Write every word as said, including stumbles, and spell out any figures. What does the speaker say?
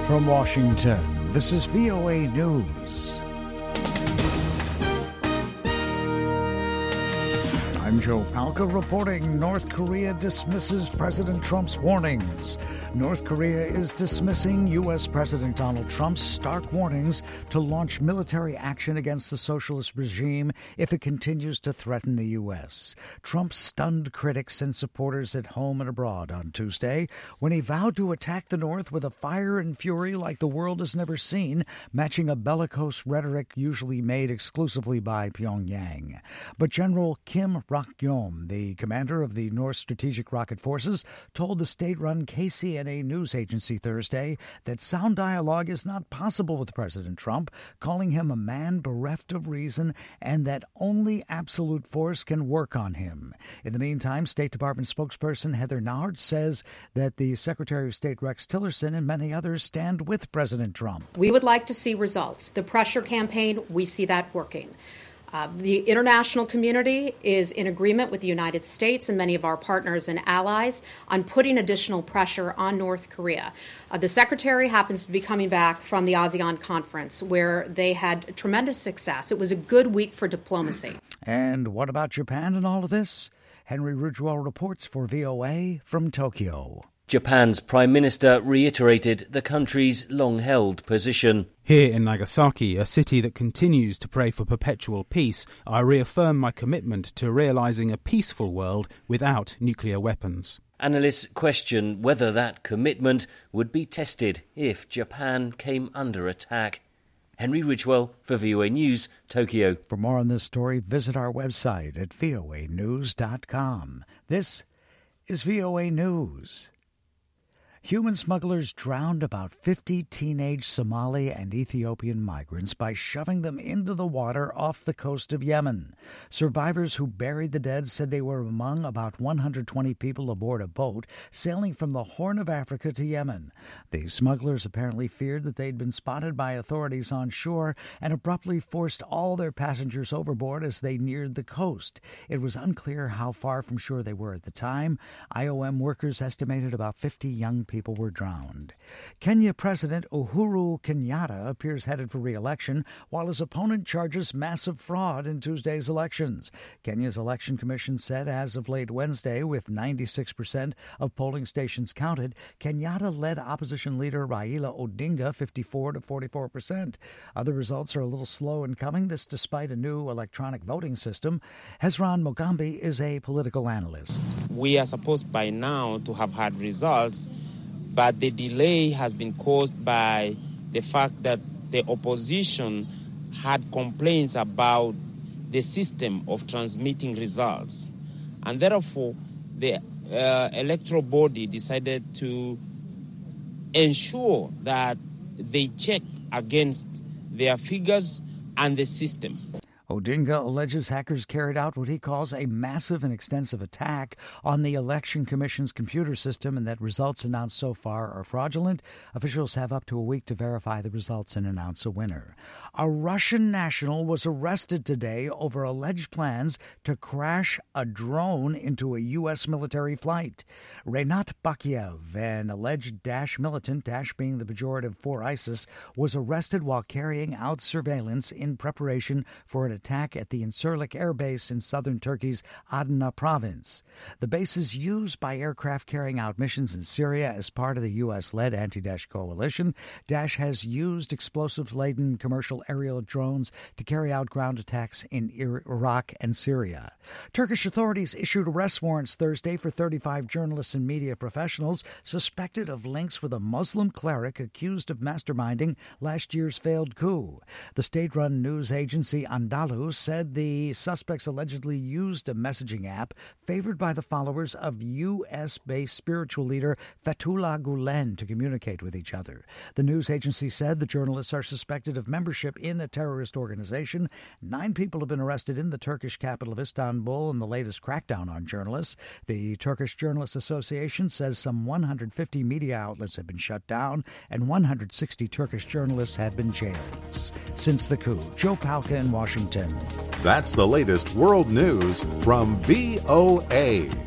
From Washington, this is V O A News. I'm Joe Palca reporting North Korea dismisses President Trump's warnings. North Korea is dismissing U S. President Donald Trump's stark warnings to launch military action against the socialist regime if it continues to threaten the U S. Trump stunned critics and supporters at home and abroad on Tuesday when he vowed to attack the North with a fire and fury like the world has never seen, matching a bellicose rhetoric usually made exclusively by Pyongyang. But General Kim Rak-yom, the commander of the North Strategic Rocket Forces, told the state-run K C N A news agency Thursday that sound dialogue is not possible with President Trump, calling him a man bereft of reason and that only absolute force can work on him. In the meantime, State Department spokesperson Heather Nauert says that the Secretary of State Rex Tillerson and many others stand with President Trump. We would like to see results. The pressure campaign, we see that working. Uh, the international community is in agreement with the United States and many of our partners and allies on putting additional pressure on North Korea. Uh, the Secretary happens to be coming back from the ASEAN conference where they had tremendous success. It was a good week for diplomacy. And what about Japan and all of this? Henry Ridgwell reports for V O A from Tokyo. Japan's Prime Minister reiterated the country's long-held position. Here in Nagasaki, a city that continues to pray for perpetual peace, I reaffirm my commitment to realising a peaceful world without nuclear weapons. Analysts question whether that commitment would be tested if Japan came under attack. Henry Ridgwell for V O A News, Tokyo. For more on this story, visit our website at V O A news dot com. This is V O A News. Human smugglers drowned about fifty teenage Somali and Ethiopian migrants by shoving them into the water off the coast of Yemen. Survivors who buried the dead said they were among about one hundred twenty people aboard a boat sailing from the Horn of Africa to Yemen. The smugglers apparently feared that they'd been spotted by authorities on shore and abruptly forced all their passengers overboard as they neared the coast. It was unclear how far from shore they were at the time. I O M workers estimated about fifty young people People were drowned. Kenya President Uhuru Kenyatta appears headed for re-election, while his opponent charges massive fraud in Tuesday's elections. Kenya's election commission said as of late Wednesday, with ninety-six percent of polling stations counted, Kenyatta led opposition leader Raila Odinga fifty-four to forty-four percent. Other results are a little slow in coming, this despite a new electronic voting system. Hezron Mogambi is a political analyst. We are supposed by now to have had results, but the delay has been caused by the fact that the opposition had complaints about the system of transmitting results. And therefore, the uh, electoral body decided to ensure that they check against their figures and the system. Odinga alleges hackers carried out what he calls a massive and extensive attack on the Election Commission's computer system and that results announced so far are fraudulent. Officials have up to a week to verify the results and announce a winner. A Russian national was arrested today over alleged plans to crash a drone into a U S military flight. Renat Bakiev, an alleged Daesh militant, Daesh being the pejorative for ISIS, was arrested while carrying out surveillance in preparation for an attack at the Incirlik Air Base in southern Turkey's Adana province. The base is used by aircraft carrying out missions in Syria as part of the U S-led anti-Daesh coalition. Daesh has used explosives-laden commercial aerial drones to carry out ground attacks in Iraq and Syria. Turkish authorities issued arrest warrants Thursday for thirty-five journalists and media professionals suspected of links with a Muslim cleric accused of masterminding last year's failed coup. The state-run news agency Anadolu said the suspects allegedly used a messaging app favored by the followers of U S-based spiritual leader Fethullah Gulen to communicate with each other. The news agency said the journalists are suspected of membership in a terrorist organization. Nine people have been arrested in the Turkish capital of Istanbul in the latest crackdown on journalists. The Turkish Journalists Association says some one hundred fifty media outlets have been shut down and one hundred sixty Turkish journalists have been jailed since the coup. Joe Palca in Washington. That's the latest world news from V O A.